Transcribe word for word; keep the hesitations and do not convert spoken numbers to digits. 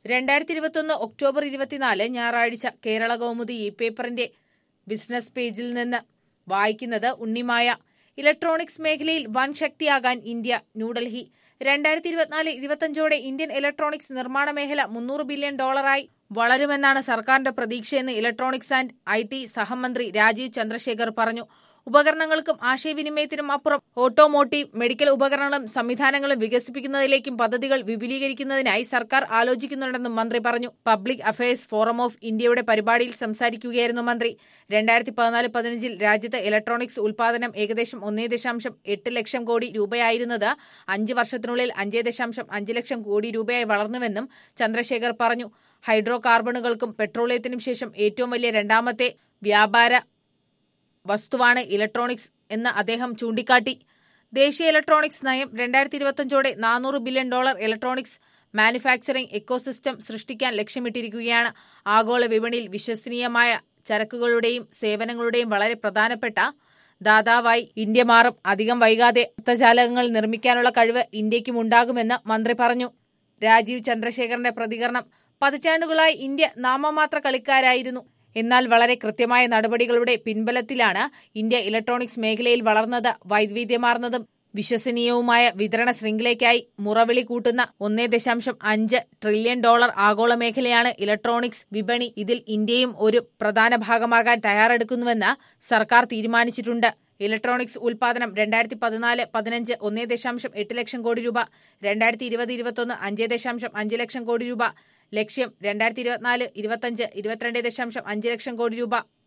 രണ്ടായിരത്തി ഇരുപത്തൊന്ന് ഒക്ടോബർ ഇരുപത്തിനാല് ഞായറാഴ്ച കേരള കൗമുദി ഈ പേപ്പറിന്റെ ബിസിനസ് പേജിൽ നിന്ന് വായിക്കുന്നത് ഉണ്ണിമായ. ഇലക്ട്രോണിക്സ് മേഖലയിൽ വൻ ശക്തിയാകാൻ ഇന്ത്യ. ന്യൂഡൽഹി. രണ്ടായിരത്തി ഇരുപത്തിനാല് ഇരുപത്തിയഞ്ചോടെ ഇന്ത്യൻ ഇലക്ട്രോണിക്സ് നിർമ്മാണ മേഖല മുന്നൂറ് ബില്യൺ ഡോളറായി വളരുമെന്നാണ് സർക്കാരിന്റെ പ്രതീക്ഷയെന്ന് ഇലക്ട്രോണിക്സ് ആൻഡ് ഐ ടി സഹമന്ത്രി രാജീവ് ചന്ദ്രശേഖർ പറഞ്ഞു. ഉപകരണങ്ങൾക്കും ആശയവിനിമയത്തിനും അപ്പുറം ഓട്ടോമോട്ടീവ്, മെഡിക്കൽ ഉപകരണങ്ങളും സംവിധാനങ്ങളും വികസിപ്പിക്കുന്നതിലേക്കും പദ്ധതികൾ വിപുലീകരിക്കുന്നതിനായി സർക്കാർ ആലോചിക്കുന്നുണ്ടെന്നും മന്ത്രി പറഞ്ഞു. പബ്ലിക് അഫയേഴ്സ് ഫോറം ഓഫ് ഇന്ത്യയുടെ പരിപാടിയിൽ സംസാരിക്കുകയായിരുന്നു മന്ത്രി. രണ്ടായിരത്തി പതിനാല് പതിനഞ്ചിൽ രാജ്യത്ത് ഇലക്ട്രോണിക്സ് ഉൽപാദനം ഏകദേശം ഒന്നേ ദശാംശം എട്ട് ലക്ഷം കോടി രൂപയായിരുന്നത് അഞ്ച് വർഷത്തിനുള്ളിൽ അഞ്ചേ ദശാംശം അഞ്ച് ലക്ഷം കോടി രൂപയായി വളർന്നുവെന്നും ചന്ദ്രശേഖർ പറഞ്ഞു. ഹൈഡ്രോ കാർബണുകൾക്കും പെട്രോളിയത്തിനും ശേഷം ഏറ്റവും വലിയ രണ്ടാമത്തെ വ്യാപാര വസ്തുവാണ് ഇലക്ട്രോണിക്സ് എന്ന് അദ്ദേഹം ചൂണ്ടിക്കാട്ടി. ദേശീയ ഇലക്ട്രോണിക്സ് നയം രണ്ടായിരത്തി ഇരുപത്തിയഞ്ചോടെ നാനൂറ് billion dollar electronics manufacturing ecosystem സൃഷ്ടിക്കാൻ ലക്ഷ്യമിട്ടിരിക്കുകയാണ്. ആഗോള വിപണിയിൽ വിശ്വസനീയമായ ചരക്കുകളുടെയും സേവനങ്ങളുടെയും വളരെ പ്രധാനപ്പെട്ട ദാതാവായി ഇന്ത്യ മാറും. അധികം വൈകാതെ അർത്ഥജാലകങ്ങൾ നിർമ്മിക്കാനുള്ള കഴിവ് ഇന്ത്യയ്ക്കുമുണ്ടാകുമെന്ന് മന്ത്രി പറഞ്ഞു. രാജീവ് ചന്ദ്രശേഖറിന്റെ പ്രതികരണം. പതിറ്റാണ്ടുകളായി ഇന്ത്യ നാമമാത്ര കളിക്കാരായിരുന്നു. എന്നാൽ വളരെ കൃത്യമായ നടപടികളുടെ പിൻബലത്തിലാണ് ഇന്ത്യ ഇലക്ട്രോണിക്സ് മേഖലയിൽ വളർന്നത്. വൈവിധ്യമാർന്നതും വിശ്വസനീയവുമായ വിതരണ ശൃംഖലയ്ക്കായി മുറവിളി കൂട്ടുന്ന ഒന്നേ ദശാംശം അഞ്ച് ട്രില്യൺ ഡോളർ ആഗോള മേഖലയാണ് ഇലക്ട്രോണിക്സ് വിപണി. ഇതിൽ ഇന്ത്യയും ഒരു പ്രധാന ഭാഗമാകാൻ തയ്യാറെടുക്കുന്നുവെന്ന് സർക്കാർ തീരുമാനിച്ചിട്ടുണ്ട്. ഇലക്ട്രോണിക്സ് ഉൽപാദനം രണ്ടായിരത്തി പതിനാല് പതിനഞ്ച് ഒന്നേ ദശാംശം എട്ട് ലക്ഷം കോടി രൂപ, രണ്ടായിരത്തി ഇരുപത് ഇരുപത്തൊന്ന് അഞ്ചേ ദശാംശം അഞ്ച് ലക്ഷം കോടി രൂപ, ലക്ഷ്യം രണ്ടായിരത്തി ഇരുപത്തിനാല് ഇരുപത്തിയഞ്ച് ഇരുപത്തിരണ്ട് ദശാംശം അഞ്ച് ലക്ഷം കോടി രൂപ.